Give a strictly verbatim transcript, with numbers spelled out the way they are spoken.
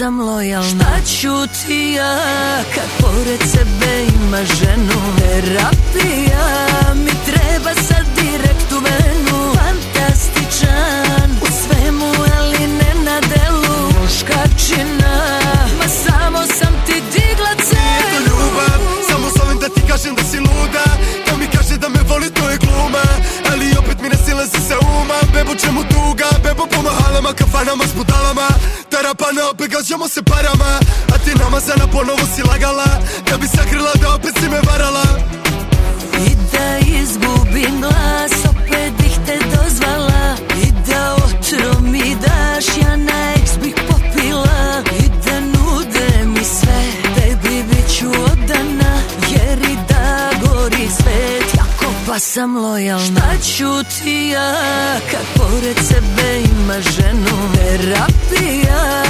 sam lojalna. Šta ću ti ja kad pored sebe ima ženu? Terapija mi treba sad direkt u venu. Fantastičan u svemu, ali ne na delu. Muškačina, ma samo sam ti digla cenu. Nije to ljubav, samo zovem da ti kažem da si luda. Da mi kaže da me voli, to je gluma. Ali opet mi ne silazi sa uma. Bebo čemu tuga, bebo po mahalama, kafanama s budalama. Tarapana, opet gađamo se parama. A ti namazana, ponovo si lagala. Da bi sakrila da opet si me varala. I da izgubim glas, opet bih te dozvala. I da otrov mi daš, ja na eks bih popila. I da nude mi sve, tebi bit ću odana. Jer i da gori svet, jako pa sam lojalna. Šta ću ti ja kad pored sebe ima ženu? Terapija